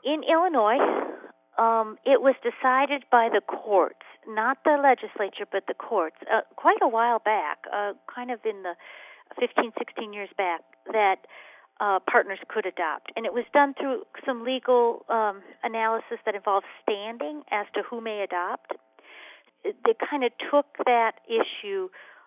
In Illinois, it was decided by the courts, not the legislature, but the courts, quite a while back, kind of in the 15, 16 years back, that partners could adopt. And it was done through some legal analysis that involves standing as to who may adopt. They kind of took that issue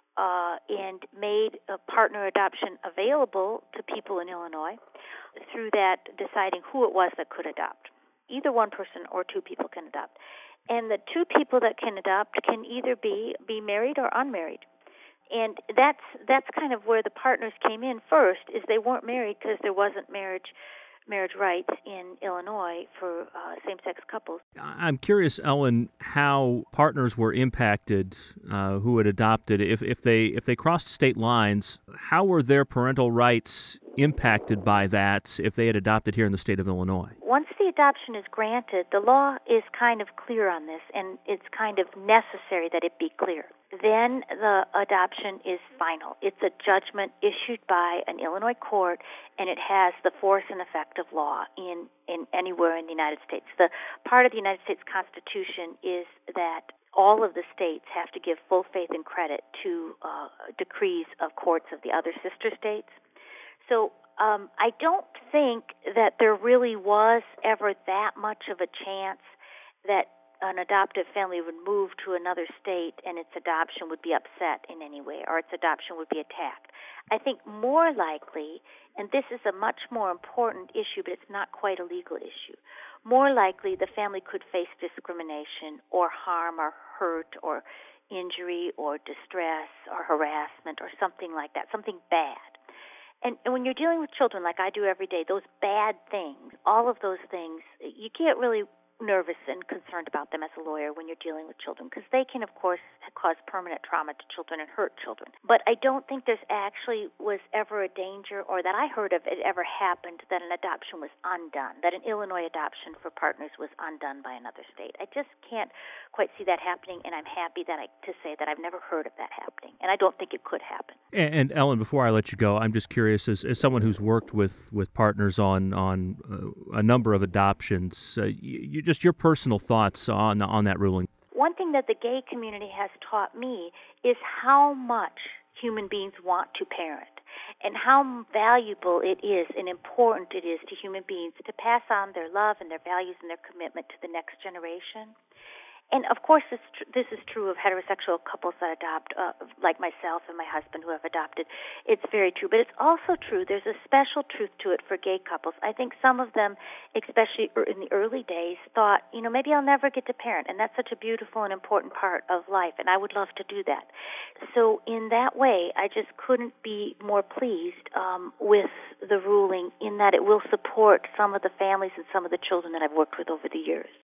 and made a partner adoption available to people in Illinois through that deciding who it was that could adopt. Either one person or two people can adopt. And the two people that can adopt can either be married or unmarried. And that's kind of where the partners came in first, is they weren't married because there wasn't marriage rights in Illinois for same-sex couples. I'm curious, Ellen, how partners were impacted who had adopted. If they crossed state lines, how were their parental rights impacted by that if they had adopted here in the state of Illinois? Once the adoption is granted, the law is kind of clear on this, and it's kind of necessary that it be clear. Then the adoption is final. It's a judgment issued by an Illinois court, and it has the force and effect of law in anywhere in the United States. The part of the United States Constitution is that all of the states have to give full faith and credit to decrees of courts of the other sister states. So I don't think that there really was ever that much of a chance that an adoptive family would move to another state and its adoption would be upset in any way, or its adoption would be attacked. I think more likely, and this is a much more important issue, but it's not quite a legal issue, more likely the family could face discrimination or harm or hurt or injury or distress or harassment or something like that, something bad. And when you're dealing with children like I do every day, those bad things, all of those things, you get really nervous and concerned about them as a lawyer when you're dealing with children, because they can, of course, cause permanent trauma to children and hurt children. But I don't think there's actually was ever a danger, or that I heard of it ever happened, that an adoption was undone, that an Illinois adoption for partners was undone by another state. I just can't quite see that happening, and I'm happy to say that I've never heard of that happening, and I don't think it could happen. And Ellen, before I let you go, I'm just curious, as someone who's worked with partners on a number of adoptions, just your personal thoughts on that ruling. One thing that the gay community has taught me is how much human beings want to parent, and how valuable it is and important it is to human beings to pass on their love and their values and their commitment to the next generation. And, of course, this is true of heterosexual couples that adopt, like myself and my husband who have adopted. It's very true. But it's also true, there's a special truth to it for gay couples. I think some of them, especially in the early days, thought, maybe I'll never get to parent. And that's such a beautiful and important part of life, and I would love to do that. So in that way, I just couldn't be more pleased with the ruling, in that it will support some of the families and some of the children that I've worked with over the years.